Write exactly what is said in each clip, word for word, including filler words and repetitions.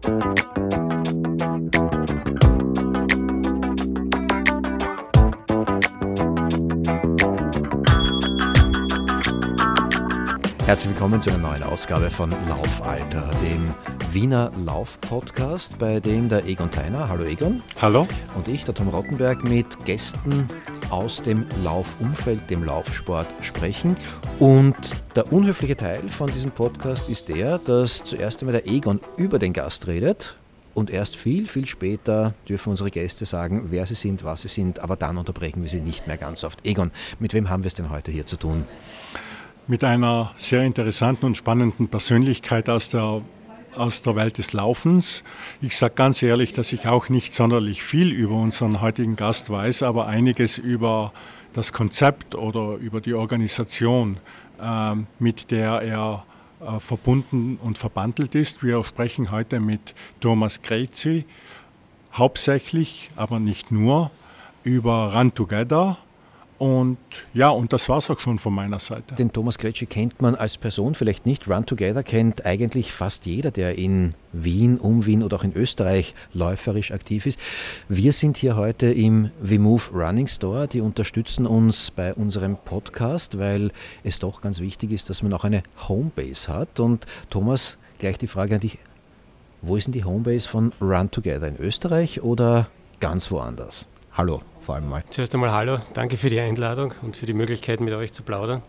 Herzlich willkommen zu einer neuen Ausgabe von Laufalter, dem Wiener Lauf-Podcast, bei dem der Egon Theiner, hallo Egon. Hallo. Und ich, der Tom Rottenberg, mit Gästen aus dem Laufumfeld, dem Laufsport sprechen. Und der unhöfliche Teil von diesem Podcast ist der, dass zuerst einmal der Egon über den Gast redet und erst viel, viel später dürfen unsere Gäste sagen, wer sie sind, was sie sind, aber dann unterbrechen wir sie nicht mehr ganz oft. Egon, mit wem haben wir es denn heute hier zu tun? Mit einer sehr interessanten und spannenden Persönlichkeit aus der, aus der Welt des Laufens. Ich sage ganz ehrlich, dass ich auch nicht sonderlich viel über unseren heutigen Gast weiß, aber einiges über das Konzept oder über die Organisation, äh, mit der er äh, verbunden und verbandelt ist. Wir sprechen heute mit Thomas Gretschi, hauptsächlich, aber nicht nur, über Run Together. Und ja, und das war es auch schon von meiner Seite. Den Thomas Gretschi kennt man als Person vielleicht nicht. Run Together kennt eigentlich fast jeder, der in Wien, um Wien oder auch in Österreich läuferisch aktiv ist. Wir sind hier heute im WeMove Running Store. Die unterstützen uns bei unserem Podcast, weil es doch ganz wichtig ist, dass man auch eine Homebase hat. Und Thomas, gleich die Frage an dich. Wo ist denn die Homebase von Run Together? In Österreich oder ganz woanders? Hallo. Vor allem mal. Zuerst einmal hallo, danke für die Einladung und für die Möglichkeit, mit euch zu plaudern.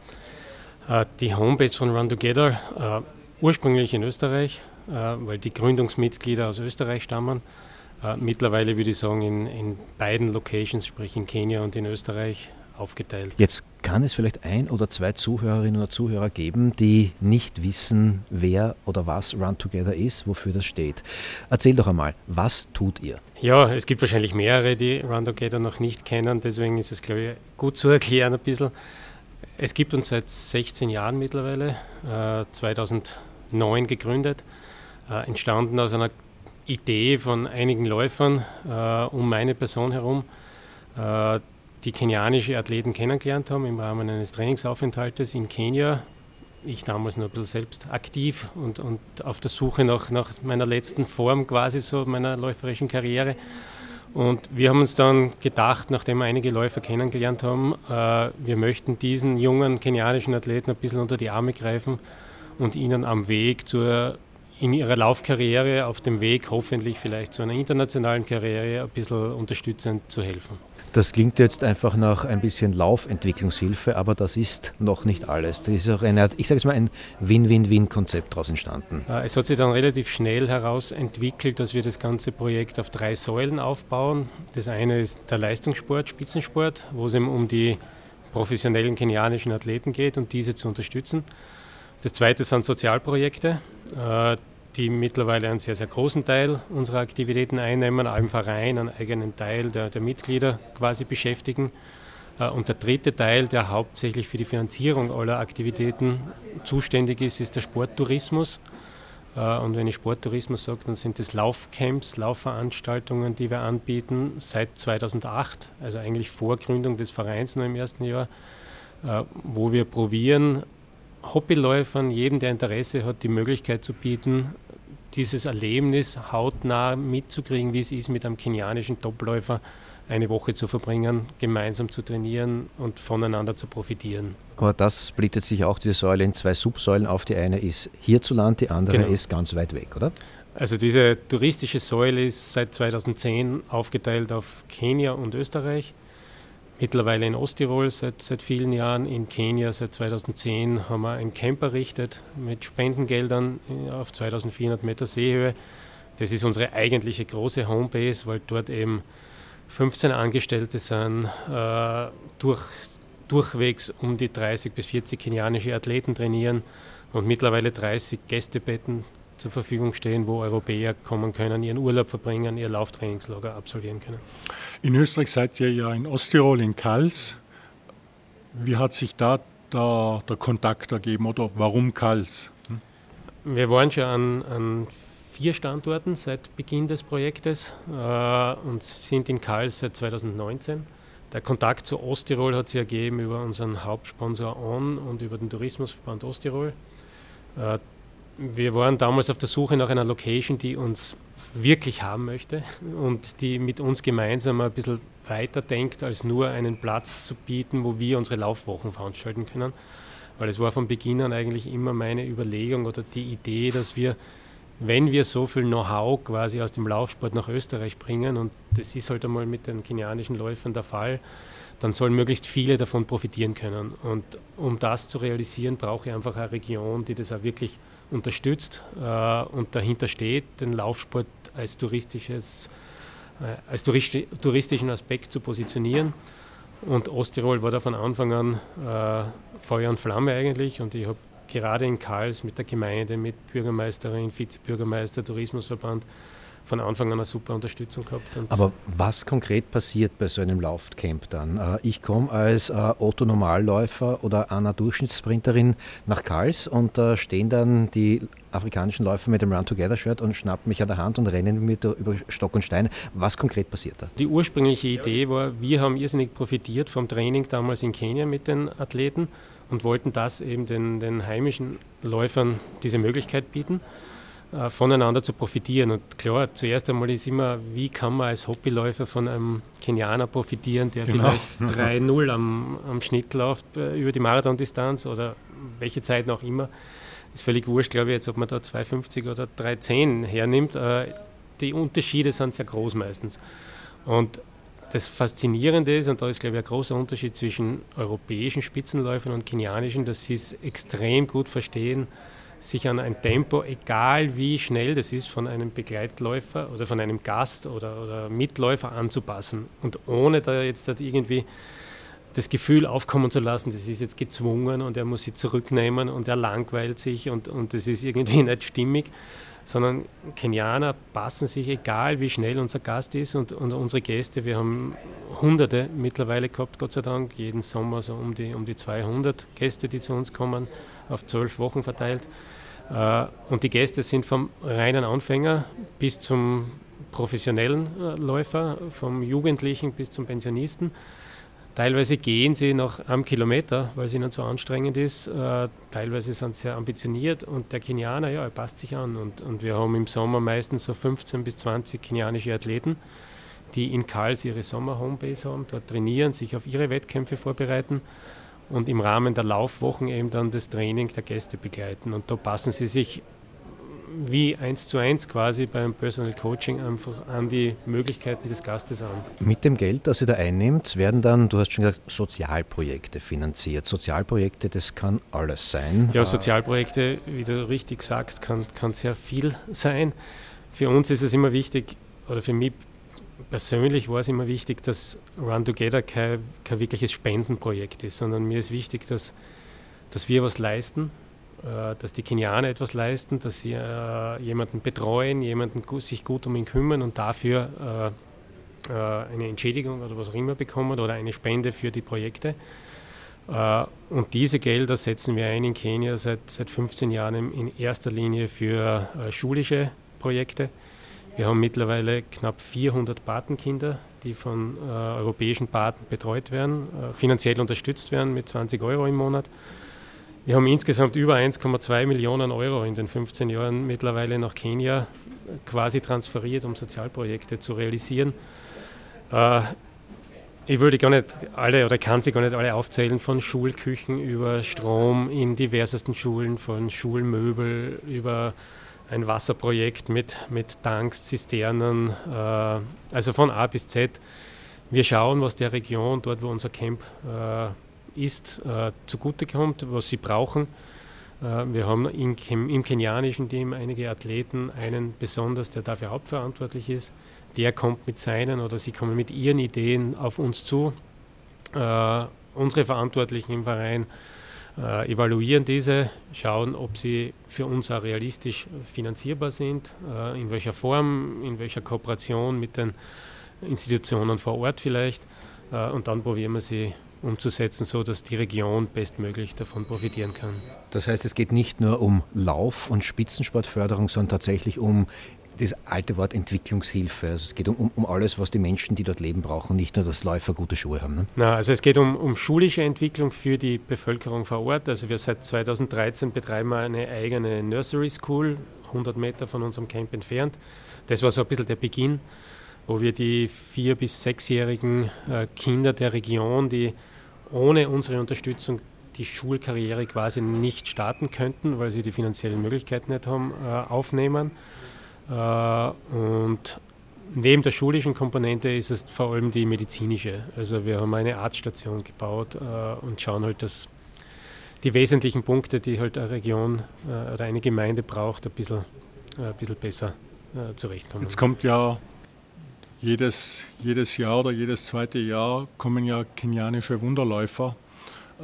Die Homebase von Run Together, ursprünglich in Österreich, weil die Gründungsmitglieder aus Österreich stammen. Mittlerweile würde ich sagen, in, in beiden Locations, sprich in Kenia und in Österreich, aufgeteilt. Jetzt kann es vielleicht ein oder zwei Zuhörerinnen oder Zuhörer geben, die nicht wissen, wer oder was Run Together ist, wofür das steht. Erzähl doch einmal, was tut ihr? Ja, es gibt wahrscheinlich mehrere, die Run Together noch nicht kennen, deswegen ist es, glaube ich, gut zu erklären ein bisschen. Es gibt uns seit sechzehn Jahren mittlerweile, äh, zweitausendneun gegründet, äh, entstanden aus einer Idee von einigen Läufern äh, um meine Person herum, äh, die kenianische Athleten kennengelernt haben im Rahmen eines Trainingsaufenthaltes in Kenia. Ich damals nur ein bisschen selbst aktiv und, und auf der Suche nach, nach meiner letzten Form quasi so meiner läuferischen Karriere. Und wir haben uns dann gedacht, nachdem wir einige Läufer kennengelernt haben, äh, wir möchten diesen jungen kenianischen Athleten ein bisschen unter die Arme greifen und ihnen am Weg zur, in ihrer Laufkarriere, auf dem Weg hoffentlich vielleicht zu einer internationalen Karriere ein bisschen unterstützend zu helfen. Das klingt jetzt einfach nach ein bisschen Laufentwicklungshilfe, aber das ist noch nicht alles. Das ist auch eine, ich sage es mal, ein Win-Win-Win-Konzept daraus entstanden. Es hat sich dann relativ schnell heraus entwickelt, dass wir das ganze Projekt auf drei Säulen aufbauen. Das eine ist der Leistungssport, Spitzensport, wo es eben um die professionellen kenianischen Athleten geht und diese zu unterstützen. Das zweite sind Sozialprojekte, die mittlerweile einen sehr, sehr großen Teil unserer Aktivitäten einnehmen, auch im Verein einen eigenen Teil der, der Mitglieder quasi beschäftigen. Und der dritte Teil, der hauptsächlich für die Finanzierung aller Aktivitäten zuständig ist, ist der Sporttourismus. Und wenn ich Sporttourismus sage, dann sind das Laufcamps, Laufveranstaltungen, die wir anbieten seit zweitausendacht, also eigentlich vor Gründung des Vereins noch im ersten Jahr, wo wir probieren, Hobbyläufern, jedem, der Interesse hat, die Möglichkeit zu bieten, dieses Erlebnis hautnah mitzukriegen, wie es ist, mit einem kenianischen Topläufer eine Woche zu verbringen, gemeinsam zu trainieren und voneinander zu profitieren. Aber das splittet sich auch diese Säule in zwei Subsäulen auf. Die eine ist hierzulande, die andere genau. ist ganz weit weg, oder? Also diese touristische Säule ist seit zweitausendzehn aufgeteilt auf Kenia und Österreich. Mittlerweile in Osttirol seit, seit vielen Jahren, in Kenia seit zweitausendzehn haben wir ein Camp errichtet mit Spendengeldern auf zweitausendvierhundert Meter Seehöhe. Das ist unsere eigentliche große Homebase, weil dort eben fünfzehn Angestellte sind, äh, durch, durchwegs um die dreißig bis vierzig kenianische Athleten trainieren und mittlerweile dreißig Gästebetten zur Verfügung stehen, wo Europäer kommen können, ihren Urlaub verbringen, ihr Lauftrainingslager absolvieren können. In Österreich seid ihr ja in Osttirol, in Kals. Wie hat sich da der, der Kontakt ergeben oder warum Kals? Hm? Wir waren schon an, an vier Standorten seit Beginn des Projektes äh, und sind in Kals seit zweitausendneunzehn. Der Kontakt zu Osttirol hat sich ergeben über unseren Hauptsponsor O N und über den Tourismusverband Osttirol. Äh, Wir waren damals auf der Suche nach einer Location, die uns wirklich haben möchte und die mit uns gemeinsam ein bisschen weiter denkt, als nur einen Platz zu bieten, wo wir unsere Laufwochen veranstalten können. Weil es war von Beginn an eigentlich immer meine Überlegung oder die Idee, dass wir, wenn wir so viel Know-how quasi aus dem Laufsport nach Österreich bringen, und das ist halt einmal mit den kenianischen Läufern der Fall, dann sollen möglichst viele davon profitieren können. Und um das zu realisieren, brauche ich einfach eine Region, die das auch wirklich unterstützt äh, und dahinter steht, den Laufsport als, touristisches, äh, als touristi- touristischen Aspekt zu positionieren. Und Osttirol war da von Anfang an äh, Feuer und Flamme eigentlich. Und ich habe gerade in Kals mit der Gemeinde, mit Bürgermeisterin, Vizebürgermeister, Tourismusverband von Anfang an eine super Unterstützung gehabt. Und Aber was konkret passiert bei so einem Laufcamp dann? Ich komme als Otto-Normalläufer oder einer Durchschnittssprinterin nach Kals und da stehen dann die afrikanischen Läufer mit dem Run-Together-Shirt und schnappen mich an der Hand und rennen mit über Stock und Stein. Was konkret passiert da? Die ursprüngliche Idee war, wir haben irrsinnig profitiert vom Training damals in Kenia mit den Athleten und wollten das eben den, den heimischen Läufern diese Möglichkeit bieten, voneinander zu profitieren. Und klar, zuerst einmal ist immer, wie kann man als Hobbyläufer von einem Kenianer profitieren, der genau. vielleicht drei null am, am Schnitt läuft äh, über die Marathondistanz oder welche Zeit noch immer. Ist völlig wurscht, glaube ich, jetzt, ob man da zwei fünfzig oder drei zehn hernimmt. Äh, die Unterschiede sind sehr groß meistens. Und das Faszinierende ist, und da ist, glaube ich, ein großer Unterschied zwischen europäischen Spitzenläufern und kenianischen, dass sie es extrem gut verstehen, sich an ein Tempo, egal wie schnell das ist, von einem Begleitläufer oder von einem Gast oder, oder Mitläufer anzupassen. Und ohne da jetzt halt irgendwie das Gefühl aufkommen zu lassen, das ist jetzt gezwungen und er muss sich zurücknehmen und er langweilt sich und, und das ist irgendwie nicht stimmig, sondern Kenianer passen sich, egal wie schnell unser Gast ist und, und unsere Gäste, wir haben Hunderte mittlerweile gehabt, Gott sei Dank, jeden Sommer so um die, um die zweihundert Gäste, die zu uns kommen, auf zwölf Wochen verteilt. Und die Gäste sind vom reinen Anfänger bis zum professionellen Läufer, vom Jugendlichen bis zum Pensionisten. Teilweise gehen sie nach einem Kilometer, weil es ihnen so anstrengend ist. Teilweise sind sie sehr ambitioniert und der Kenianer, ja, er passt sich an. Und, und wir haben im Sommer meistens so fünfzehn bis zwanzig kenianische Athleten, die in Kals ihre Sommer-Homebase haben, dort trainieren, sich auf ihre Wettkämpfe vorbereiten und im Rahmen der Laufwochen eben dann das Training der Gäste begleiten. Und da passen sie sich wie eins zu eins quasi beim Personal Coaching einfach an die Möglichkeiten des Gastes an. Mit dem Geld, das ihr da einnehmt, werden dann, du hast schon gesagt, Sozialprojekte finanziert. Sozialprojekte, das kann alles sein. Ja, Sozialprojekte, wie du richtig sagst, kann, kann sehr viel sein. Für uns ist es immer wichtig, oder für mich persönlich war es immer wichtig, dass Run Together kein, kein wirkliches Spendenprojekt ist, sondern mir ist wichtig, dass, dass wir was leisten, äh, dass die Kenianer etwas leisten, dass sie äh, jemanden betreuen, jemanden gu- sich gut um ihn kümmern und dafür äh, äh, eine Entschädigung oder was auch immer bekommen oder eine Spende für die Projekte. Äh, und diese Gelder setzen wir ein in Kenia seit, seit fünfzehn Jahren in erster Linie für äh, schulische Projekte. Wir haben mittlerweile knapp vierhundert Patenkinder, die von äh, europäischen Paten betreut werden, äh, finanziell unterstützt werden mit zwanzig Euro im Monat. Wir haben insgesamt über eins Komma zwei Millionen Euro in den fünfzehn Jahren mittlerweile nach Kenia quasi transferiert, um Sozialprojekte zu realisieren. Äh, ich würde gar nicht alle oder kann sie gar nicht alle aufzählen, von Schulküchen über Strom in diversesten Schulen, von Schulmöbel über ein Wasserprojekt mit, mit Tanks, Zisternen, äh, also von A bis Z. Wir schauen, was der Region, dort wo unser Camp äh, ist, äh, zugutekommt, was sie brauchen. Äh, wir haben in, im kenianischen Team einige Athleten, einen besonders, der dafür hauptverantwortlich ist. Der kommt mit seinen oder sie kommen mit ihren Ideen auf uns zu. Äh, unsere Verantwortlichen im Verein Äh, evaluieren diese, schauen, ob sie für uns auch realistisch finanzierbar sind, äh, in welcher Form, in welcher Kooperation mit den Institutionen vor Ort vielleicht, äh, und dann probieren wir sie umzusetzen, so dass die Region bestmöglich davon profitieren kann. Das heißt, es geht nicht nur um Lauf- und Spitzensportförderung, sondern tatsächlich um das alte Wort Entwicklungshilfe. Also es geht um, um, um alles, was die Menschen, die dort leben, brauchen, nicht nur, dass Läufer gute Schuhe haben. Ne? Na, also es geht um, um schulische Entwicklung für die Bevölkerung vor Ort. Also wir seit zweitausenddreizehn betreiben wir eine eigene Nursery School, hundert Meter von unserem Camp entfernt. Das war so ein bisschen der Beginn, wo wir die vier- bis sechsjährigen äh, Kinder der Region, die ohne unsere Unterstützung die Schulkarriere quasi nicht starten könnten, weil sie die finanziellen Möglichkeiten nicht haben, äh, aufnehmen. Und neben der schulischen Komponente ist es vor allem die medizinische. Also wir haben eine Arztstation gebaut äh, und schauen halt, dass die wesentlichen Punkte, die halt eine Region äh, oder eine Gemeinde braucht, ein bisschen, äh, ein bisschen besser äh, zurechtkommen. Jetzt kommt ja jedes, jedes Jahr oder jedes zweite Jahr kommen ja kenianische Wunderläufer äh,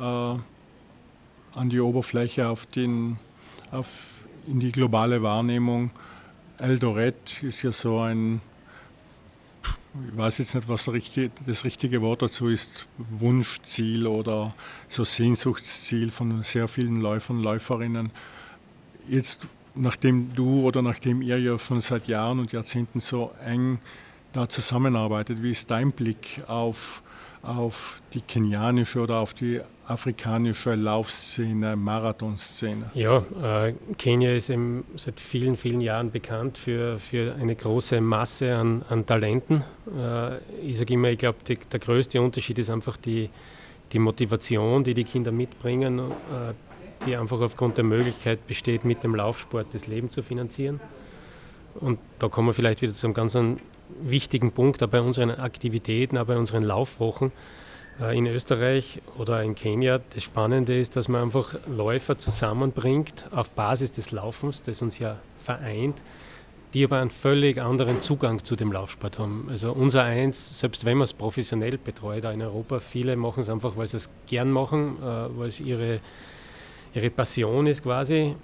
an die Oberfläche, auf den, auf, in die globale Wahrnehmung. Eldoret ist ja so ein, ich weiß jetzt nicht, was das richtige Wort dazu ist, Wunschziel oder so Sehnsuchtsziel von sehr vielen Läufern und Läuferinnen. Jetzt, nachdem du oder nachdem ihr ja schon seit Jahren und Jahrzehnten so eng da zusammenarbeitet, wie ist dein Blick auf, auf die kenianische oder auf die afrikanische Laufszene, Marathonszene? Ja, äh, Kenia ist eben seit vielen, vielen Jahren bekannt für, für eine große Masse an, an Talenten. Äh, ich sage immer, ich glaube, der größte Unterschied ist einfach die, die Motivation, die die Kinder mitbringen, äh, die einfach aufgrund der Möglichkeit besteht, mit dem Laufsport das Leben zu finanzieren. Und da kommen wir vielleicht wieder zu einem ganz wichtigen Punkt, auch bei unseren Aktivitäten, auch bei unseren Laufwochen in Österreich oder in Kenia. Das Spannende ist, dass man einfach Läufer zusammenbringt auf Basis des Laufens, das uns ja vereint, die aber einen völlig anderen Zugang zu dem Laufsport haben. Also unser Eins, selbst wenn man es professionell betreut, auch in Europa, viele machen es einfach, weil sie es gern machen, weil es ihre, ihre Passion ist quasi.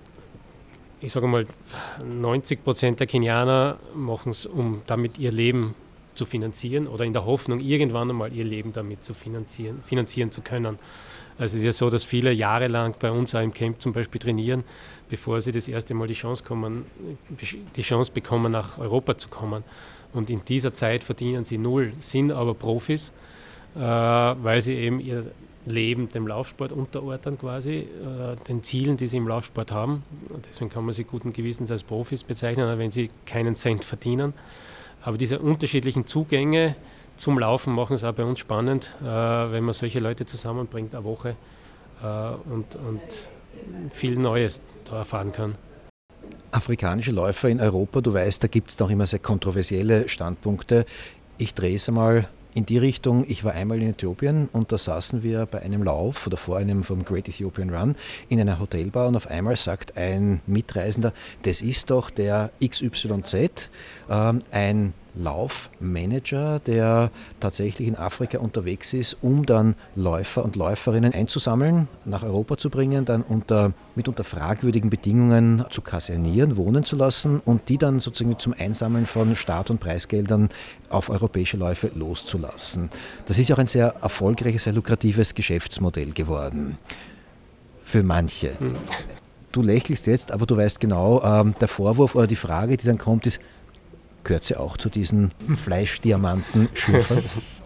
Ich sage mal, neunzig Prozent der Kenianer machen es, um damit ihr Leben zu finanzieren oder in der Hoffnung, irgendwann einmal ihr Leben damit zu finanzieren, finanzieren zu können. Also es ist ja so, dass viele jahrelang bei uns auch im Camp zum Beispiel trainieren, bevor sie das erste Mal die Chance, kommen, die Chance bekommen, nach Europa zu kommen. Und in dieser Zeit verdienen sie null, sind aber Profis, äh, weil sie eben ihr Leben dem Laufsport unterordnen quasi, äh, den Zielen, die sie im Laufsport haben. Und deswegen kann man sie guten Gewissens als Profis bezeichnen, auch wenn sie keinen Cent verdienen. Aber diese unterschiedlichen Zugänge zum Laufen machen es auch bei uns spannend, äh, wenn man solche Leute zusammenbringt, eine Woche äh, und, und viel Neues da erfahren kann. Afrikanische Läufer in Europa, du weißt, da gibt es noch immer sehr kontroversielle Standpunkte. Ich drehe es einmal in die Richtung. Ich war einmal in Äthiopien und da saßen wir bei einem Lauf oder vor einem vom Great Ethiopian Run in einer Hotelbar und auf einmal sagt ein Mitreisender, das ist doch der X Y Z, ähm, ein Laufmanager, der tatsächlich in Afrika unterwegs ist, um dann Läufer und Läuferinnen einzusammeln, nach Europa zu bringen, dann unter, mitunter fragwürdigen Bedingungen zu kasernieren, wohnen zu lassen und die dann sozusagen zum Einsammeln von Start- und Preisgeldern auf europäische Läufe loszulassen. Das ist ja auch ein sehr erfolgreiches, sehr lukratives Geschäftsmodell geworden. Für manche. Mhm. Du lächelst jetzt, aber du weißt genau, ähm, der Vorwurf oder die Frage, die dann kommt, ist, gehört sie auch zu diesen Fleischdiamanten-Schürfern?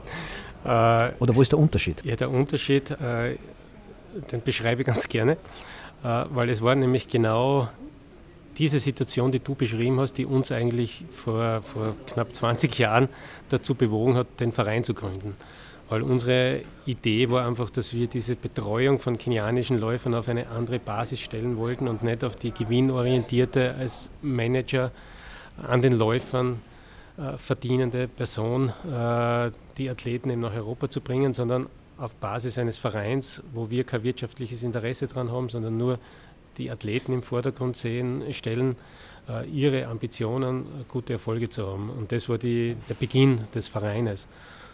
Oder wo ist der Unterschied? Ja, der Unterschied, äh, den beschreibe ich ganz gerne, äh, weil es war nämlich genau diese Situation, die du beschrieben hast, die uns eigentlich vor, vor knapp zwanzig Jahren dazu bewogen hat, den Verein zu gründen. Weil unsere Idee war einfach, dass wir diese Betreuung von kenianischen Läufern auf eine andere Basis stellen wollten und nicht auf die gewinnorientierte als Manager an den Läufern äh, verdienende Person, äh, die Athleten eben nach Europa zu bringen, sondern auf Basis eines Vereins, wo wir kein wirtschaftliches Interesse dran haben, sondern nur die Athleten im Vordergrund sehen, stellen, äh, ihre Ambitionen, äh, gute Erfolge zu haben. Und das war die, der Beginn des Vereines.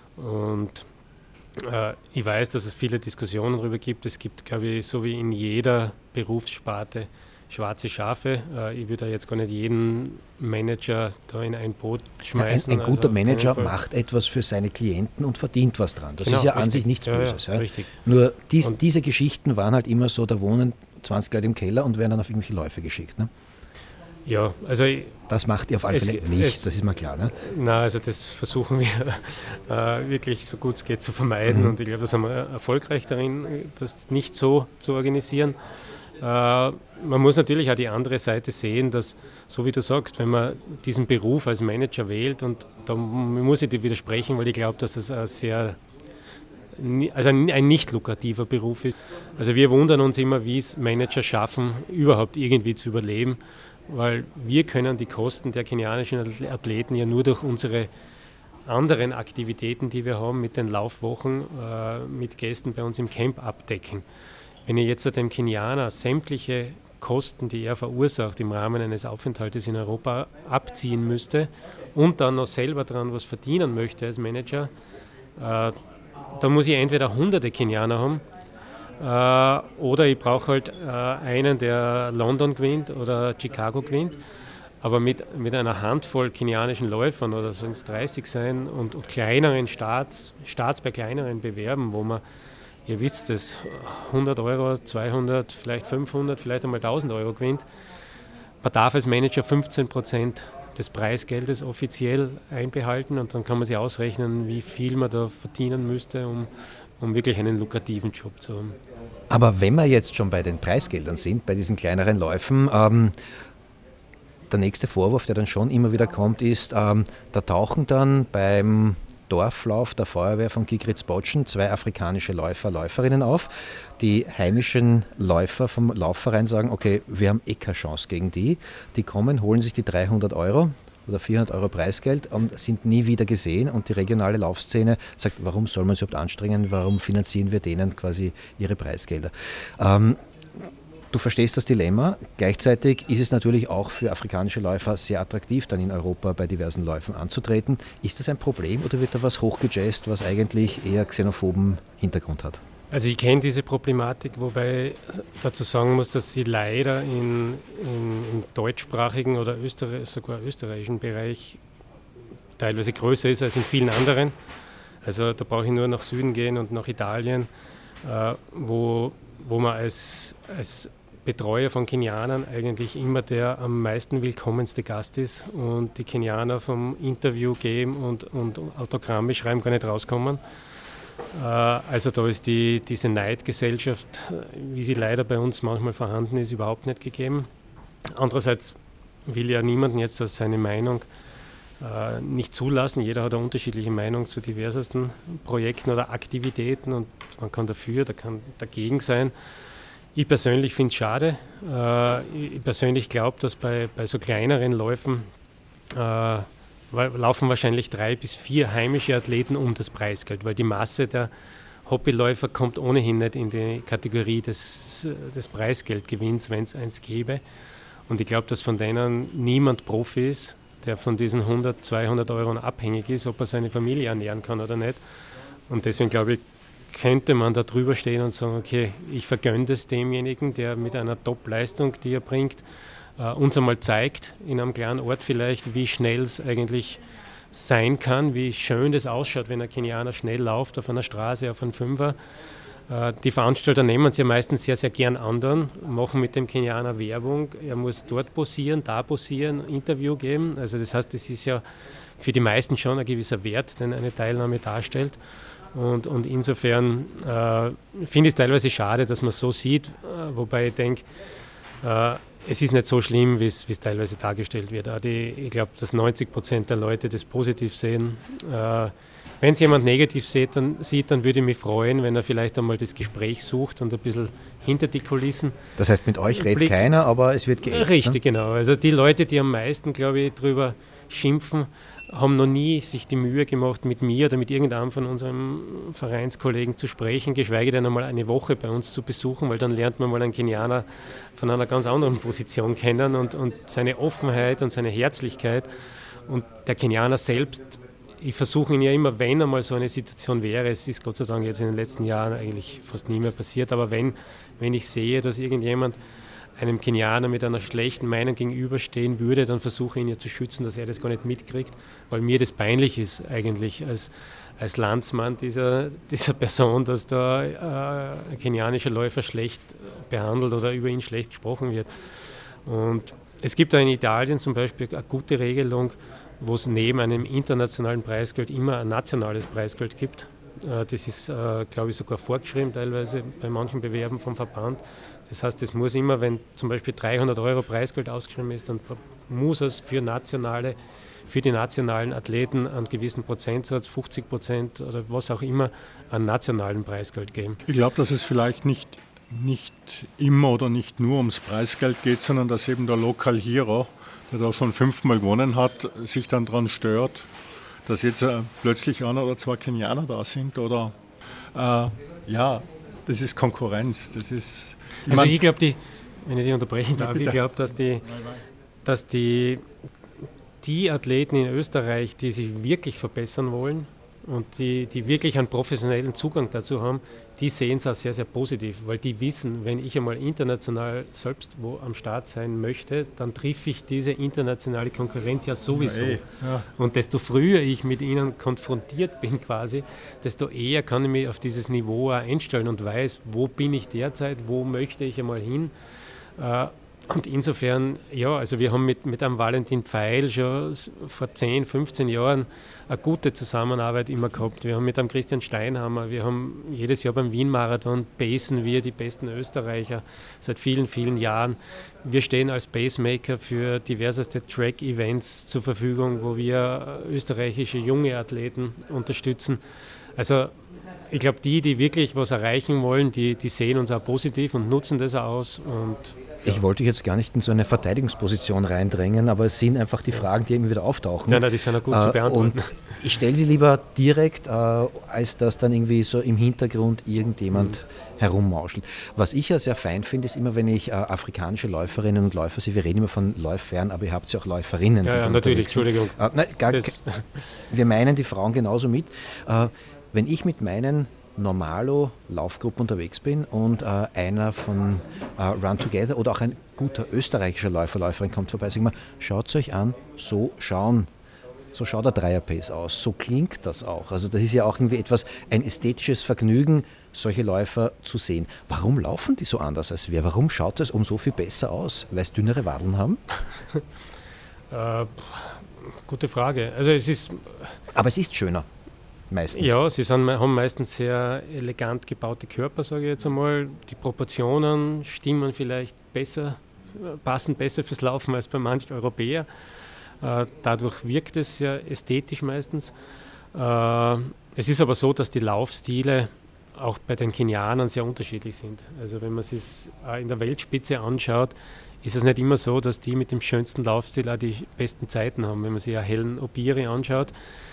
Und äh, ich weiß, dass es viele Diskussionen darüber gibt. Es gibt, glaube ich, so wie in jeder Berufssparte schwarze Schafe. Ich würde jetzt gar nicht jeden Manager da in ein Boot schmeißen. Ein, ein guter also Manager macht etwas für seine Klienten und verdient was dran. Das genau, ist ja richtig. An sich nichts Böses. Ja, ja. Richtig. Nur dies, diese Geschichten waren halt immer so, da wohnen zwanzig Leute im Keller und werden dann auf irgendwelche Läufe geschickt. Ne? Ja, also das macht ihr auf alle es, Fälle nicht, es, das ist mir klar. Ne? Na, also das versuchen wir äh, wirklich so gut es geht zu vermeiden, mhm. und ich glaube, da sind wir erfolgreich darin, das nicht so zu organisieren. Äh, man muss natürlich auch die andere Seite sehen, dass, so wie du sagst, wenn man diesen Beruf als Manager wählt, und da muss ich dir widersprechen, weil ich glaube, dass es ein sehr also ein nicht lukrativer Beruf ist. Also wir wundern uns immer, wie es Manager schaffen, überhaupt irgendwie zu überleben, weil wir können die Kosten der kenianischen Athleten ja nur durch unsere anderen Aktivitäten, die wir haben, mit den Laufwochen, äh, mit Gästen bei uns im Camp abdecken. Wenn ich jetzt dem Kenianer sämtliche Kosten, die er verursacht im Rahmen eines Aufenthaltes in Europa, abziehen müsste und dann noch selber daran was verdienen möchte als Manager, äh, dann muss ich entweder hunderte Kenianer haben, äh, oder ich brauche halt äh, einen, der London gewinnt oder Chicago gewinnt. Aber mit, mit einer Handvoll kenianischen Läufern, oder sollen es dreißig sein, und, und kleineren Starts, Starts bei kleineren Bewerben, wo man, ihr wisst es, hundert Euro, zweihundert, vielleicht fünfhundert, vielleicht einmal tausend Euro gewinnt. Man darf als Manager fünfzehn Prozent des Preisgeldes offiziell einbehalten, und dann kann man sich ausrechnen, wie viel man da verdienen müsste, um, um wirklich einen lukrativen Job zu haben. Aber wenn wir jetzt schon bei den Preisgeldern sind, bei diesen kleineren Läufen, ähm, der nächste Vorwurf, der dann schon immer wieder kommt, ist, ähm, da tauchen dann beim Dorflauf der Feuerwehr von Gigritz-Botschen zwei afrikanische Läufer, Läuferinnen auf. Die heimischen Läufer vom Laufverein sagen, okay, wir haben eh keine Chance gegen die. Die kommen, holen sich die dreihundert Euro oder vierhundert Euro Preisgeld und sind nie wieder gesehen. Und die regionale Laufszene sagt, warum soll man sich überhaupt anstrengen, warum finanzieren wir denen quasi ihre Preisgelder? Ähm, Du verstehst das Dilemma. Gleichzeitig ist es natürlich auch für afrikanische Läufer sehr attraktiv, dann in Europa bei diversen Läufen anzutreten. Ist das ein Problem oder wird da was hochgejazzt, was eigentlich eher xenophoben Hintergrund hat? Also ich kenne diese Problematik, wobei dazu sagen muss, dass sie leider in, in, im deutschsprachigen oder Österreich, sogar österreichischen Bereich teilweise größer ist als in vielen anderen. Also da brauche ich nur nach Süden gehen und nach Italien, äh, wo, wo man als, als Betreuer von Kenianern eigentlich immer der am meisten willkommenste Gast ist und die Kenianer vom Interview geben und, und Autogramme schreiben gar nicht rauskommen. Äh, also da ist die, diese Neidgesellschaft, wie sie leider bei uns manchmal vorhanden ist, überhaupt nicht gegeben. Andererseits will ja niemanden jetzt als seine Meinung äh, nicht zulassen. Jeder hat eine unterschiedliche Meinung zu diversesten Projekten oder Aktivitäten und man kann dafür, da kann dagegen sein. Ich persönlich finde es schade. Äh, ich persönlich glaube, dass bei, bei so kleineren Läufen äh, laufen wahrscheinlich drei bis vier heimische Athleten um das Preisgeld, weil die Masse der Hobbyläufer kommt ohnehin nicht in die Kategorie des, des Preisgeldgewinns, wenn es eins gäbe. Und ich glaube, dass von denen niemand Profi ist, der von diesen hundert, zweihundert Euro abhängig ist, ob er seine Familie ernähren kann oder nicht. Und deswegen glaube ich, könnte man da drüber stehen und sagen, okay, ich vergönne das demjenigen, der mit einer Top-Leistung, die er bringt, uh, uns einmal zeigt, in einem kleinen Ort vielleicht, wie schnell es eigentlich sein kann, wie schön das ausschaut, wenn ein Kenianer schnell läuft auf einer Straße, auf einem Fünfer. Uh, die Veranstalter nehmen es ja meistens sehr, sehr gern an, machen mit dem Kenianer Werbung. Er muss dort posieren, da posieren, Interview geben. Also das heißt, das ist ja für die meisten schon ein gewisser Wert, den eine Teilnahme darstellt. Und, und insofern äh, finde ich es teilweise schade, dass man es so sieht, äh, wobei ich denke, äh, es ist nicht so schlimm, wie es teilweise dargestellt wird. Auch die, ich glaube, dass neunzig Prozent der Leute das positiv sehen. Äh, wenn es jemand negativ sieht dann, sieht, dann würde ich mich freuen, wenn er vielleicht einmal das Gespräch sucht und ein bisschen hinter die Kulissen. Das heißt, mit euch redet Blick. Keiner, aber es wird geäxt. Richtig, ne? Genau. Also die Leute, die am meisten, glaube ich, drüber schimpfen, haben noch nie sich die Mühe gemacht, mit mir oder mit irgendeinem von unseren Vereinskollegen zu sprechen, geschweige denn einmal eine Woche bei uns zu besuchen, weil dann lernt man mal einen Kenianer von einer ganz anderen Position kennen und, und seine Offenheit und seine Herzlichkeit. Und der Kenianer selbst, ich versuche ihn ja immer, wenn einmal so eine Situation wäre, es ist Gott sei Dank jetzt in den letzten Jahren eigentlich fast nie mehr passiert, aber wenn, wenn ich sehe, dass irgendjemand einem Kenianer mit einer schlechten Meinung gegenüberstehen würde, dann versuche ich ihn ja zu schützen, dass er das gar nicht mitkriegt, weil mir das peinlich ist eigentlich als, als Landsmann dieser, dieser Person, dass da äh, ein kenianischer Läufer schlecht behandelt oder über ihn schlecht gesprochen wird. Und Es gibt da in Italien zum Beispiel eine gute Regelung, wo es neben einem internationalen Preisgeld immer ein nationales Preisgeld gibt. Das ist, glaube ich, sogar vorgeschrieben teilweise bei manchen Bewerben vom Verband. Das heißt, es muss immer, wenn zum Beispiel dreihundert Euro Preisgeld ausgeschrieben ist, dann muss es für nationale, für die nationalen Athleten einen gewissen Prozentsatz, fünfzig Prozent oder was auch immer, an nationalen Preisgeld geben. Ich glaube, dass es vielleicht nicht, nicht immer oder nicht nur ums Preisgeld geht, sondern dass eben der Local Hero, der da schon fünfmal gewonnen hat, sich dann daran stört, dass jetzt äh, plötzlich einer oder zwei Kenianer da sind oder äh, ja, das ist Konkurrenz. Das ist, ich also ich glaube, die, wenn ich dich unterbrechen darf, ich glaube, dass die, dass die, die Athleten in Österreich, die sich wirklich verbessern wollen und die, die wirklich einen professionellen Zugang dazu haben, die sehen es auch sehr, sehr positiv, weil die wissen, wenn ich einmal international selbst wo am Start sein möchte, dann treffe ich diese internationale Konkurrenz ja sowieso. Ja, ja. Und desto früher ich mit ihnen konfrontiert bin quasi, desto eher kann ich mich auf dieses Niveau auch einstellen und weiß, wo bin ich derzeit, wo möchte ich einmal hin. Und insofern, ja, also wir haben mit, mit einem Valentin Pfeil schon vor zehn, fünfzehn Jahren eine gute Zusammenarbeit immer gehabt. Wir haben mit einem Christian Steinhammer, wir haben jedes Jahr beim Wien-Marathon pacen wir die besten Österreicher seit vielen, vielen Jahren. Wir stehen als Pacemaker für diverseste Track-Events zur Verfügung, wo wir österreichische junge Athleten unterstützen. Also ich glaube, die, die wirklich was erreichen wollen, die, die sehen uns auch positiv und nutzen das auch aus. Und ich wollte jetzt gar nicht in so eine Verteidigungsposition reindrängen, aber es sind einfach die Fragen, die immer wieder auftauchen. Ja, nein, die sind auch gut äh, zu beantworten. Und ich stelle sie lieber direkt, äh, als dass dann irgendwie so im Hintergrund irgendjemand mhm. herummauschelt. Was ich ja sehr fein finde, ist immer, wenn ich äh, afrikanische Läuferinnen und Läufer sehe, wir reden immer von Läufern, aber ihr habt ja auch Läuferinnen. Ja, ja natürlich, Entschuldigung. Äh, nein, gar, wir meinen die Frauen genauso mit. Äh, wenn ich mit meinen Normalo-Laufgruppe unterwegs bin und äh, einer von äh, Run Together oder auch ein guter österreichischer Läufer, Läuferin kommt vorbei, sagt mal, schaut es euch an, so schauen, so schaut der Dreier-Pace aus, so klingt das auch. Also das ist ja auch irgendwie etwas, ein ästhetisches Vergnügen, solche Läufer zu sehen. Warum laufen die so anders als wir? Warum schaut es um so viel besser aus? Weil es dünnere Wadeln haben? äh, gute Frage. Also es ist... Aber es ist schöner. Meistens. Ja, sie sind, haben meistens sehr elegant gebaute Körper, sage ich jetzt einmal. Die Proportionen stimmen vielleicht besser, passen besser fürs Laufen als bei manchen Europäern. Äh, dadurch wirkt es sehr ästhetisch meistens. Äh, es ist aber so, dass die Laufstile auch bei den Kenianern sehr unterschiedlich sind. Also wenn man sich es in der Weltspitze anschaut, ist es nicht immer so, dass die mit dem schönsten Laufstil auch die besten Zeiten haben. Wenn man sich Helen Obiri anschaut,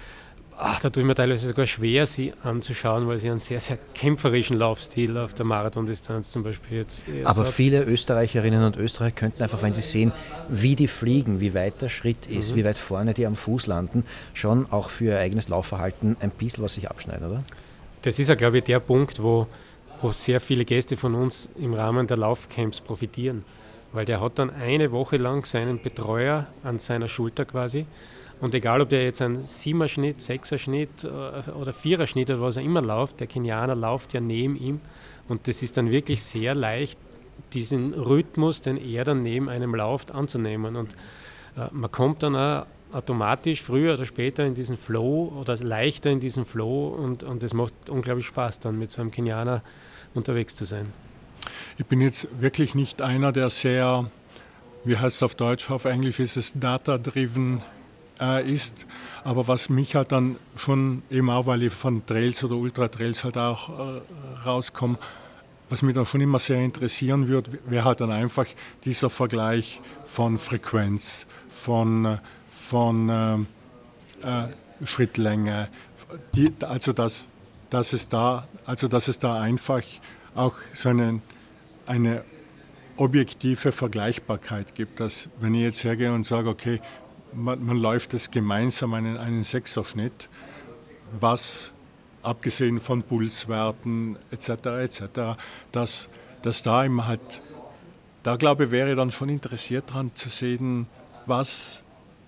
Ach, da tue ich mir teilweise sogar schwer, sie anzuschauen, weil sie einen sehr, sehr kämpferischen Laufstil auf der Marathondistanz zum Beispiel jetzt, jetzt Aber hat. Viele Österreicherinnen und Österreicher könnten einfach, wenn sie sehen, wie die fliegen, wie weit der Schritt ist, mhm. wie weit vorne die am Fuß landen, schon auch für ihr eigenes Laufverhalten ein bisschen was sich abschneiden, oder? Das ist ja, glaube ich, der Punkt, wo, wo sehr viele Gäste von uns im Rahmen der Laufcamps profitieren. Weil der hat dann eine Woche lang seinen Betreuer an seiner Schulter quasi. Und egal, ob der jetzt einen Siebener-Schnitt, Sechser-Schnitt oder Vierer-Schnitt oder was er immer läuft, der Kenianer läuft ja neben ihm. Und das ist dann wirklich sehr leicht, diesen Rhythmus, den er dann neben einem läuft, anzunehmen. Und äh, man kommt dann auch automatisch früher oder später in diesen Flow oder leichter in diesen Flow. Und, und das macht unglaublich Spaß, dann mit so einem Kenianer unterwegs zu sein. Ich bin jetzt wirklich nicht einer, der sehr, wie heißt es auf Deutsch, auf Englisch ist es data-driven ist, aber was mich halt dann schon eben auch, weil ich von Trails oder Ultra-Trails halt auch äh, rauskomme, was mich dann schon immer sehr interessieren würde, wäre halt dann einfach dieser Vergleich von Frequenz, von, von äh, äh, Schrittlänge, die, also, dass, dass es da, also dass es da einfach auch so eine, eine objektive Vergleichbarkeit gibt, dass wenn ich jetzt hergehe und sage, okay, Man, man läuft es gemeinsam einen, einen Sechserschnitt, was abgesehen von Pulswerten et cetera et cetera, dass, dass da eben halt, da glaube ich, wäre dann schon interessiert daran zu sehen, was,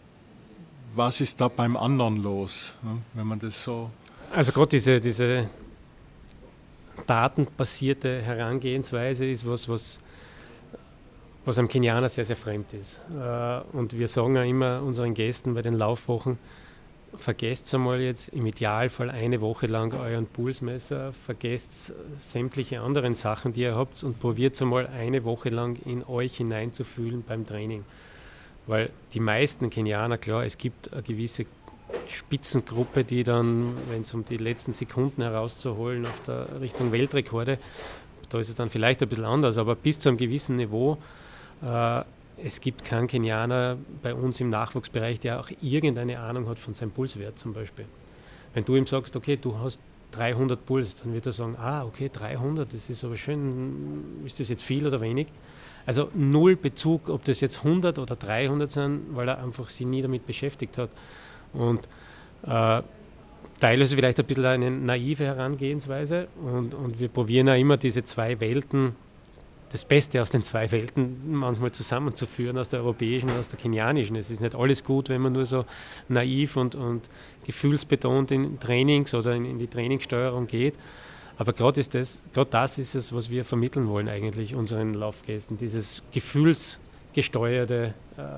was ist da beim anderen los, wenn man das so... Also gerade diese, diese datenbasierte Herangehensweise ist was, was was am Kenianer sehr, sehr fremd ist. Und wir sagen ja immer unseren Gästen bei den Laufwochen, vergesst einmal jetzt im Idealfall eine Woche lang euren Pulsmesser, vergesst sämtliche anderen Sachen, die ihr habt und probiert einmal eine Woche lang in euch hineinzufühlen beim Training. Weil die meisten Kenianer, klar, es gibt eine gewisse Spitzengruppe, die dann, wenn es um die letzten Sekunden herauszuholen auf der Richtung Weltrekorde, da ist es dann vielleicht ein bisschen anders, aber bis zu einem gewissen Niveau, äh, es gibt keinen Kenianer bei uns im Nachwuchsbereich, der auch irgendeine Ahnung hat von seinem Pulswert zum Beispiel. Wenn du ihm sagst, okay, du hast dreihundert Puls, dann wird er sagen, ah, okay, dreihundert, das ist aber schön, ist das jetzt viel oder wenig? Also null Bezug, ob das jetzt hundert oder dreihundert sind, weil er einfach sich nie damit beschäftigt hat. Und äh, teilweise vielleicht ein bisschen eine naive Herangehensweise und, und wir probieren ja immer diese zwei Welten, das Beste aus den zwei Welten manchmal zusammenzuführen, aus der europäischen und aus der kenianischen. Es ist nicht alles gut, wenn man nur so naiv und, und gefühlsbetont in Trainings oder in, in die Trainingssteuerung geht. Aber gerade das, gerade das ist es, was wir vermitteln wollen eigentlich unseren Laufgästen, dieses gefühlsgesteuerte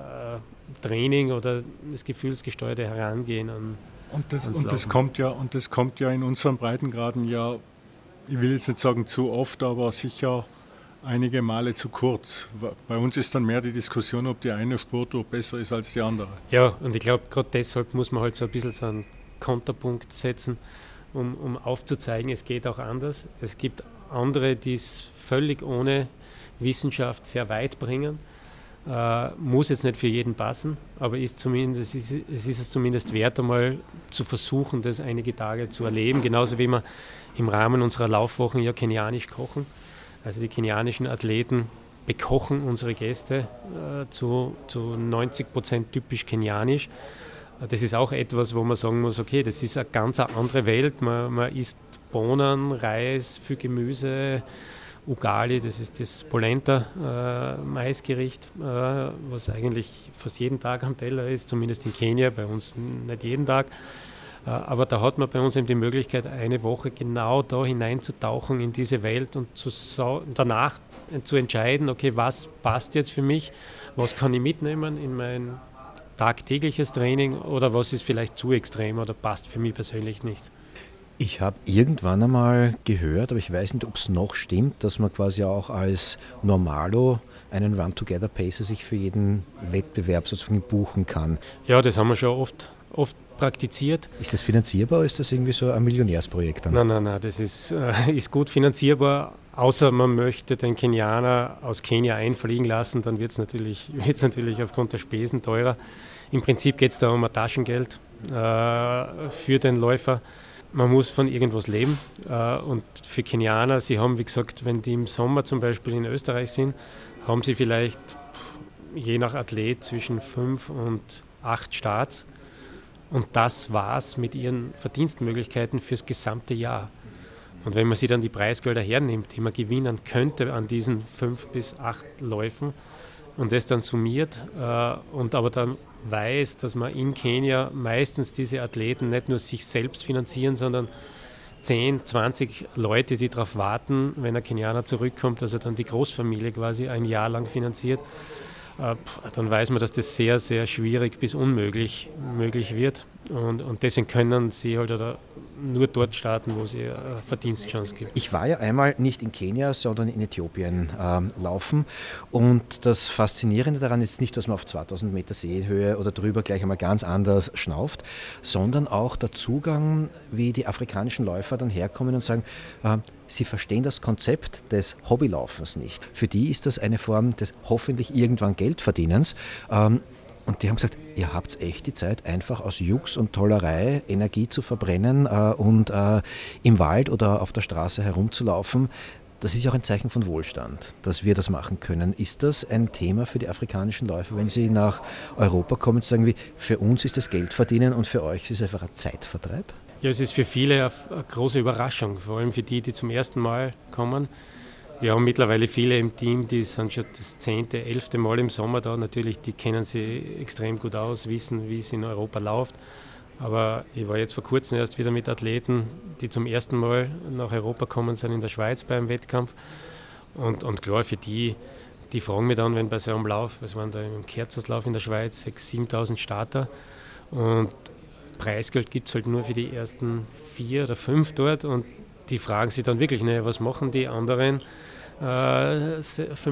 äh, Training oder das gefühlsgesteuerte Herangehen an und das, und das kommt ja und das kommt ja in unseren Breitengraden ja, ich will jetzt nicht sagen zu oft, aber sicher einige Male zu kurz. Bei uns ist dann mehr die Diskussion, ob die eine Sportart besser ist als die andere. Ja, und ich glaube, gerade deshalb muss man halt so ein bisschen so einen Konterpunkt setzen, um, um aufzuzeigen, es geht auch anders. Es gibt andere, die es völlig ohne Wissenschaft sehr weit bringen. Äh, muss jetzt nicht für jeden passen, aber ist zumindest, es, ist, es ist es zumindest wert, einmal zu versuchen, das einige Tage zu erleben. Genauso wie wir im Rahmen unserer Laufwochen ja kenianisch kochen. Also die kenianischen Athleten bekochen unsere Gäste äh, zu, zu neunzig Prozent typisch kenianisch. Das ist auch etwas, wo man sagen muss, okay, das ist eine ganz andere Welt. Man, man isst Bohnen, Reis, viel Gemüse, Ugali, das ist das Polenta-Maisgericht, äh, äh, was eigentlich fast jeden Tag am Teller ist, zumindest in Kenia, bei uns nicht jeden Tag. Aber da hat man bei uns eben die Möglichkeit, eine Woche genau da hineinzutauchen in diese Welt und zu sau- danach zu entscheiden, okay, was passt jetzt für mich, was kann ich mitnehmen in mein tagtägliches Training oder was ist vielleicht zu extrem oder passt für mich persönlich nicht. Ich habe irgendwann einmal gehört, aber ich weiß nicht, ob es noch stimmt, dass man quasi auch als Normalo einen Run-Together-Pacer sich für jeden Wettbewerb sozusagen buchen kann. Ja, das haben wir schon oft, oft praktiziert. Ist das finanzierbar oder ist das irgendwie so ein Millionärsprojekt dann? Nein, nein, nein, das ist, äh, ist gut finanzierbar, außer man möchte den Kenianer aus Kenia einfliegen lassen, dann wird es natürlich, wird's natürlich aufgrund der Spesen teurer. Im Prinzip geht es da um ein Taschengeld äh, für den Läufer. Man muss von irgendwas leben äh, und für Kenianer, sie haben, wie gesagt, wenn die im Sommer zum Beispiel in Österreich sind, haben sie vielleicht je nach Athlet zwischen fünf und acht Starts. Und das war's mit ihren Verdienstmöglichkeiten fürs gesamte Jahr. Und wenn man sich dann die Preisgelder hernimmt, die man gewinnen könnte an diesen fünf bis acht Läufen und das dann summiert äh, und aber dann weiß, dass man in Kenia meistens diese Athleten nicht nur sich selbst finanzieren, sondern zehn, zwanzig Leute, die darauf warten, wenn ein Kenianer zurückkommt, dass er dann die Großfamilie quasi ein Jahr lang finanziert. Dann weiß man, dass das sehr, sehr schwierig bis unmöglich möglich wird. Und, und deswegen können sie halt oder nur dort starten, wo es eine Verdienstchance gibt. Ich war ja einmal nicht in Kenia, sondern in Äthiopien ähm, laufen. Und das Faszinierende daran ist nicht, dass man auf zweitausend Meter Seehöhe oder drüber gleich einmal ganz anders schnauft, sondern auch der Zugang, wie die afrikanischen Läufer dann herkommen und sagen, äh, sie verstehen das Konzept des Hobbylaufens nicht. Für die ist das eine Form des hoffentlich irgendwann Geldverdienens. Ähm, Und die haben gesagt, ihr habt echt die Zeit, einfach aus Jux und Tollerei Energie zu verbrennen äh, und äh, im Wald oder auf der Straße herumzulaufen. Das ist ja auch ein Zeichen von Wohlstand, dass wir das machen können. Ist das ein Thema für die afrikanischen Läufer, wenn sie nach Europa kommen, zu sagen, wie für uns ist das Geldverdienen und für euch ist es einfach ein Zeitvertreib? Ja, es ist für viele eine große Überraschung, vor allem für die, die zum ersten Mal kommen. Wir haben mittlerweile viele im Team, die sind schon das zehnte, elfte Mal im Sommer da. Natürlich, die kennen sich extrem gut aus, wissen, wie es in Europa läuft. Aber ich war jetzt vor kurzem erst wieder mit Athleten, die zum ersten Mal nach Europa kommen sind in der Schweiz beim Wettkampf. Und, und klar, für die, die fragen mich dann, wenn bei so einem Lauf, es waren da im Kerzerslauf in der Schweiz sechstausend, siebentausend Starter und Preisgeld gibt es halt nur für die ersten vier oder fünf dort und die fragen sich dann wirklich, ne, was machen die anderen äh,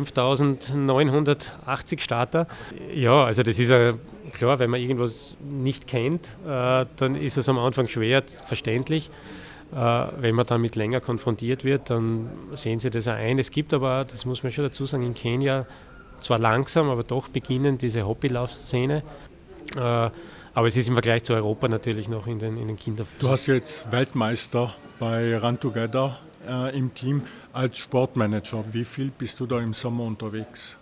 fünftausendneunhundertachtzig Starter? Ja, also das ist ja klar, wenn man irgendwas nicht kennt, äh, dann ist es am Anfang schwer, verständlich. Äh, wenn man damit länger konfrontiert wird, dann sehen sie das auch ein. Es gibt aber, das muss man schon dazu sagen, in Kenia zwar langsam, aber doch beginnen diese Hobbylaufszene. Äh, aber es ist im Vergleich zu Europa natürlich noch in den, in den Kinderfüßen. Du hast jetzt Weltmeister bei Run Together äh, im Team als Sportmanager. Wie viel bist du da im Sommer unterwegs?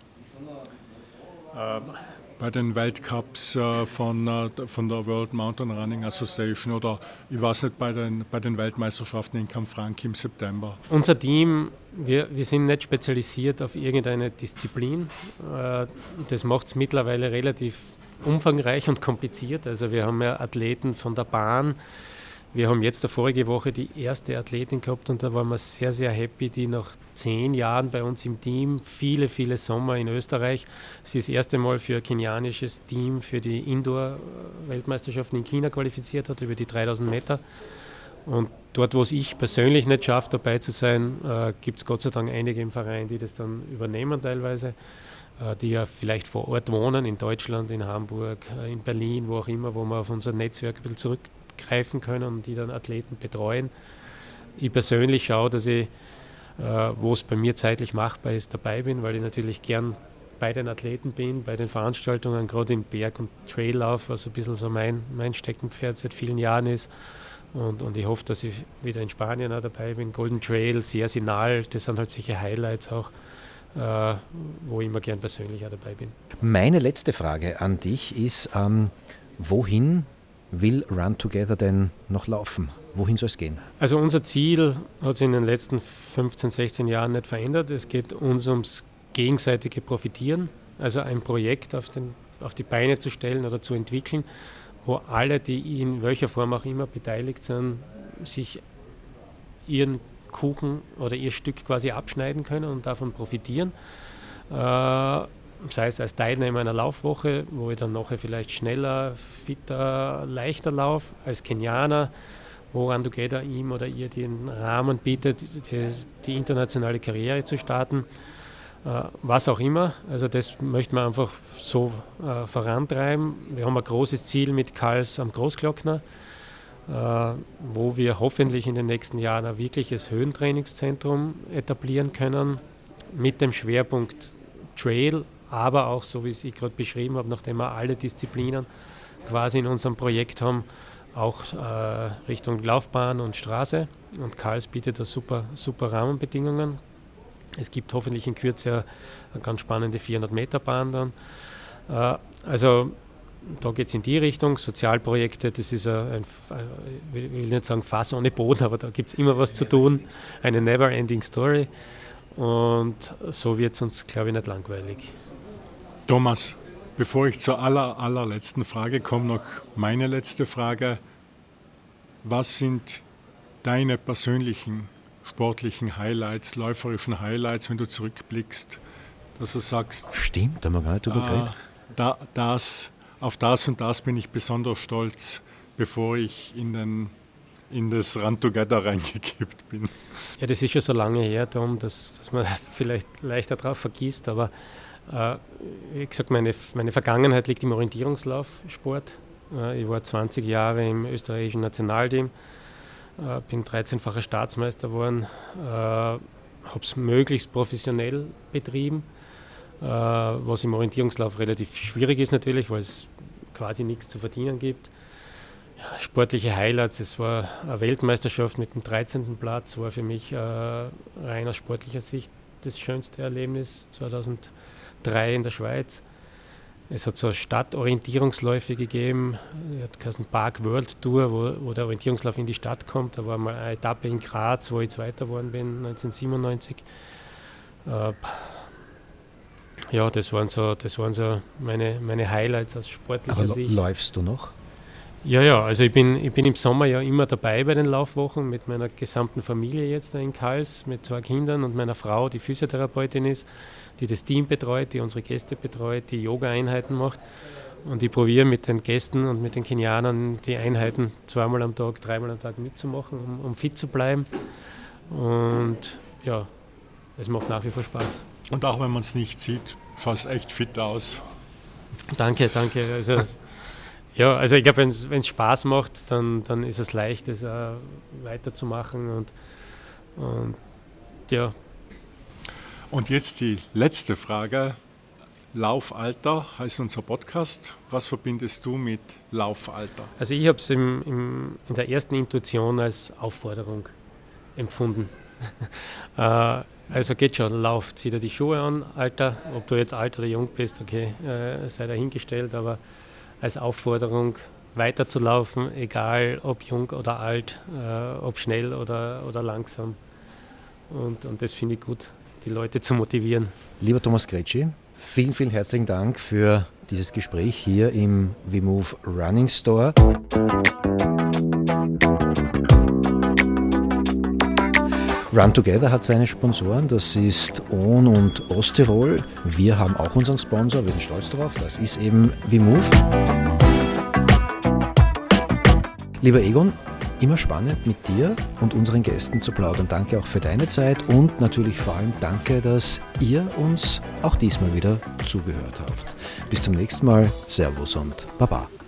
Ähm. Bei den Weltcups äh, von, äh, von der World Mountain Running Association oder ich weiß nicht, bei den, bei den Weltmeisterschaften in Canfranc im September. Unser Team, wir, wir sind nicht spezialisiert auf irgendeine Disziplin. Äh, das macht es mittlerweile relativ umfangreich und kompliziert. Also wir haben ja Athleten von der Bahn. Wir haben jetzt der vorige Woche die erste Athletin gehabt und da waren wir sehr, sehr happy, die nach zehn Jahren bei uns im Team, viele, viele Sommer in Österreich, sie ist das erste Mal für ein kenianisches Team für die Indoor-Weltmeisterschaften in China qualifiziert hat, über die dreitausend Meter. Und dort, wo es ich persönlich nicht schaffe, dabei zu sein, äh, gibt es Gott sei Dank einige im Verein, die das dann übernehmen teilweise, äh, die ja vielleicht vor Ort wohnen, in Deutschland, in Hamburg, äh, in Berlin, wo auch immer, wo wir auf unser Netzwerk ein bisschen zurück greifen können und die dann Athleten betreuen. Ich persönlich schaue, dass ich, äh, wo es bei mir zeitlich machbar ist, dabei bin, weil ich natürlich gern bei den Athleten bin, bei den Veranstaltungen, gerade im Berg- und Traillauf, was ein bisschen so mein, mein Steckenpferd seit vielen Jahren ist. Und, und ich hoffe, dass ich wieder in Spanien auch dabei bin. Golden Trail, Sersinal, das sind halt solche Highlights auch, äh, wo ich immer gern persönlich auch dabei bin. Meine letzte Frage an dich ist, ähm, wohin will Run Together denn noch laufen? Wohin soll es gehen? Also unser Ziel hat sich in den letzten fünfzehn, sechzehn Jahren nicht verändert. Es geht uns ums gegenseitige Profitieren, also ein Projekt auf, den, auf die Beine zu stellen oder zu entwickeln, wo alle, die in welcher Form auch immer beteiligt sind, sich ihren Kuchen oder ihr Stück quasi abschneiden können und davon profitieren. Äh, sei es als Teilnehmer einer Laufwoche, wo ich dann nachher vielleicht schneller, fitter, leichter laufe, als Kenianer, wo Run Together ihm oder ihr den Rahmen bietet, die, die internationale Karriere zu starten, äh, was auch immer. Also das möchten wir einfach so äh, vorantreiben. Wir haben ein großes Ziel mit Kals am Großglockner, äh, wo wir hoffentlich in den nächsten Jahren ein wirkliches Höhentrainingszentrum etablieren können, mit dem Schwerpunkt Trail, aber auch, so wie ich es gerade beschrieben habe, nachdem wir alle Disziplinen quasi in unserem Projekt haben, auch äh, Richtung Laufbahn und Straße. Und Kals bietet da super, super Rahmenbedingungen. Es gibt hoffentlich in Kürze eine ganz spannende vierhundert Meter Bahn dann. Äh, also da geht es in die Richtung. Sozialprojekte, das ist ein, ein, ich will nicht sagen Fass ohne Boden, aber da gibt es immer was zu tun. Eine never-ending Story. Und so wird es uns, glaube ich, nicht langweilig. Thomas, bevor ich zur aller, allerletzten Frage komme, noch meine letzte Frage. Was sind deine persönlichen sportlichen Highlights, läuferischen Highlights, wenn du zurückblickst, dass du sagst, stimmt, da haben wir gar nicht drüber geredet. Da, das, auf das und das bin ich besonders stolz, bevor ich in, den, in das Run Together reingekippt bin? Ja, das ist schon so lange her, Tom, dass, dass man vielleicht leichter drauf vergisst, aber äh, wie gesagt, meine, meine Vergangenheit liegt im Orientierungslaufsport. Äh, ich war zwanzig Jahre im österreichischen Nationalteam, äh, bin dreizehnfacher Staatsmeister geworden, äh, habe es möglichst professionell betrieben, äh, was im Orientierungslauf relativ schwierig ist natürlich, weil es quasi nichts zu verdienen gibt. Ja, sportliche Highlights, es war eine Weltmeisterschaft mit dem dreizehnten Platz, war für mich äh, rein aus sportlicher Sicht das schönste Erlebnis zweitausenddrei in der Schweiz. Es hat so Stadtorientierungsläufe gegeben, es hat geheißen Park World Tour, wo, wo der Orientierungslauf in die Stadt kommt. Da war mal eine Etappe in Graz, wo ich Zweiter geworden bin, neunzehnhundertsiebenundneunzig. Äh, ja, das waren so, das waren so meine, meine Highlights aus sportlicher Aber Sicht. läufst du noch? Ja, ja, also ich bin, ich bin im Sommer ja immer dabei bei den Laufwochen mit meiner gesamten Familie jetzt da in Kals, mit zwei Kindern und meiner Frau, die Physiotherapeutin ist, die das Team betreut, die unsere Gäste betreut, die Yoga-Einheiten macht. Und ich probiere mit den Gästen und mit den Kenianern die Einheiten zweimal am Tag, dreimal am Tag mitzumachen, um, um fit zu bleiben. Und ja, es macht nach wie vor Spaß. Und auch wenn man es nicht sieht, schaut echt fit aus. Danke, danke. Also, ja, also ich glaube, wenn es Spaß macht, dann, dann ist es leicht, es auch weiterzumachen. Und, und ja. Und jetzt die letzte Frage. Laufalter heißt unser Podcast. Was verbindest du mit Laufalter? Also ich habe es im, im, in der ersten Intuition als Aufforderung empfunden. äh, also geht schon, lauf, zieh dir die Schuhe an, Alter. Ob du jetzt alt oder jung bist, okay, äh, sei dahingestellt, aber als Aufforderung weiterzulaufen, egal ob jung oder alt, äh, ob schnell oder, oder langsam. Und, und das finde ich gut, die Leute zu motivieren. Lieber Thomas Gretschi, vielen, vielen herzlichen Dank für dieses Gespräch hier im ViMove Running Store. Run Together hat seine Sponsoren, das ist On und Osttirol. Wir haben auch unseren Sponsor, wir sind stolz darauf, das ist eben ViMove. Lieber Egon, immer spannend mit dir und unseren Gästen zu plaudern. Danke auch für deine Zeit und natürlich vor allem danke, dass ihr uns auch diesmal wieder zugehört habt. Bis zum nächsten Mal, Servus und Baba.